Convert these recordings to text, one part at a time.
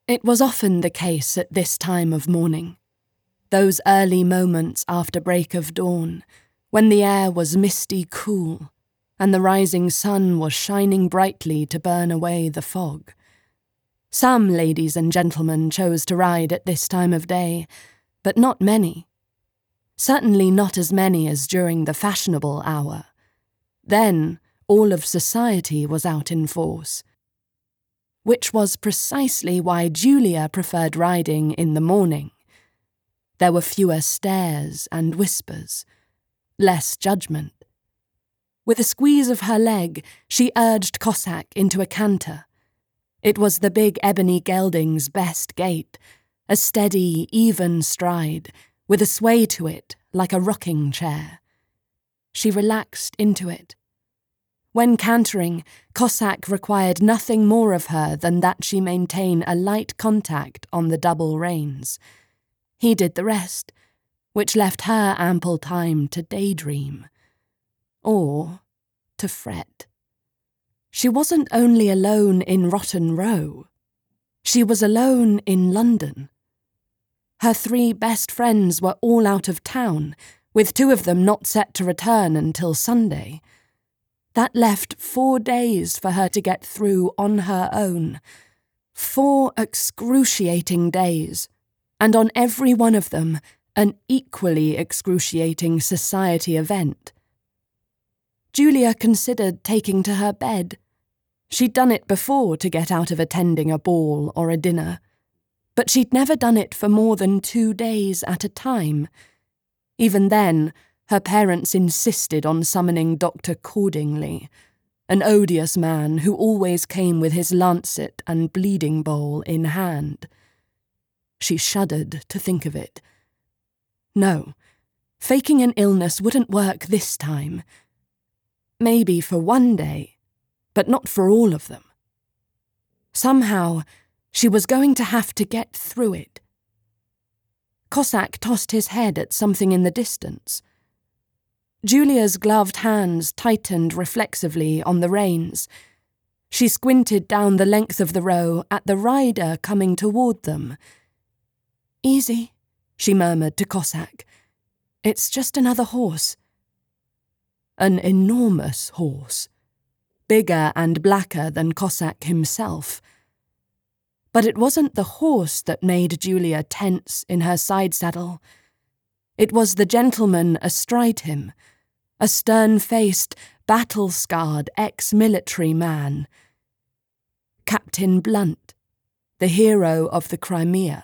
It was often the case at this time of morning, those early moments after break of dawn, when the air was misty cool, and the rising sun was shining brightly to burn away the fog. Some ladies and gentlemen chose to ride at this time of day, but not many. Certainly not as many as during the fashionable hour. Then all of society was out in force, which was precisely why Julia preferred riding in the morning. There were fewer stares and whispers, less judgment. With a squeeze of her leg, she urged Cossack into a canter. It was the big ebony gelding's best gait, a steady, even stride, with a sway to it like a rocking chair. She relaxed into it. When cantering, Cossack required nothing more of her than that she maintain a light contact on the double reins. He did the rest, which left her ample time to daydream. Or to fret. She wasn't only alone in Rotten Row. She was alone in London. Her 3 best friends were all out of town, with 2 of them not set to return until Sunday. That left 4 days for her to get through on her own. 4 excruciating days, and on every one of them, an equally excruciating society event. Julia considered taking to her bed. She'd done it before to get out of attending a ball or a dinner, but she'd never done it for more than 2 days at a time. Even then, her parents insisted on summoning Dr. Cordingley, an odious man who always came with his lancet and bleeding bowl in hand. She shuddered to think of it. No, faking an illness wouldn't work this time. Maybe for 1 day, but not for all of them. Somehow, she was going to have to get through it. Cossack tossed his head at something in the distance. Julia's gloved hands tightened reflexively on the reins. She squinted down the length of the row at the rider coming toward them. "Easy," she murmured to Cossack. "It's just another horse." An enormous horse, bigger and blacker than Cossack himself. But it wasn't the horse that made Julia tense in her side saddle. It was the gentleman astride him, a stern-faced, battle-scarred ex-military man. Captain Blunt, the hero of the Crimea.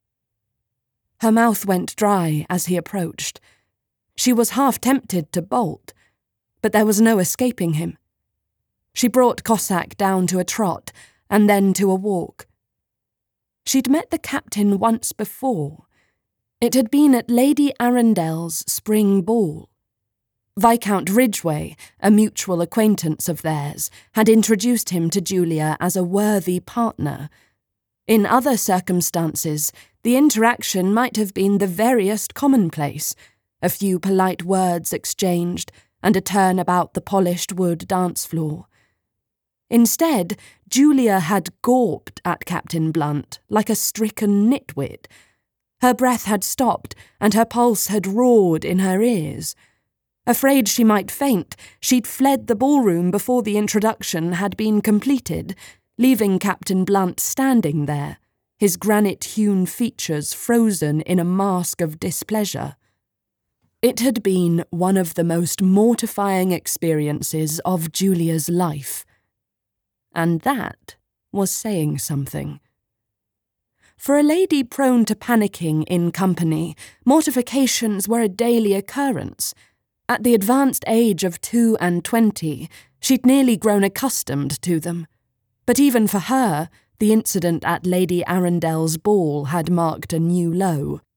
Her mouth went dry as he approached. She was half tempted to bolt, but there was no escaping him. She brought Cossack down to a trot, and then to a walk. She'd met the captain once before. It had been at Lady Arundel's spring ball. Viscount Ridgway, a mutual acquaintance of theirs, had introduced him to Julia as a worthy partner. In other circumstances, the interaction might have been the veriest commonplace, a few polite words exchanged, and a turn about the polished wood dance floor. Instead, Julia had gawped at Captain Blunt like a stricken nitwit. Her breath had stopped, and her pulse had roared in her ears. Afraid she might faint, she'd fled the ballroom before the introduction had been completed, leaving Captain Blunt standing there, his granite-hewn features frozen in a mask of displeasure. It had been one of the most mortifying experiences of Julia's life. And that was saying something. For a lady prone to panicking in company, mortifications were a daily occurrence. At the advanced age of 22, she'd nearly grown accustomed to them. But even for her, the incident at Lady Arundel's ball had marked a new low.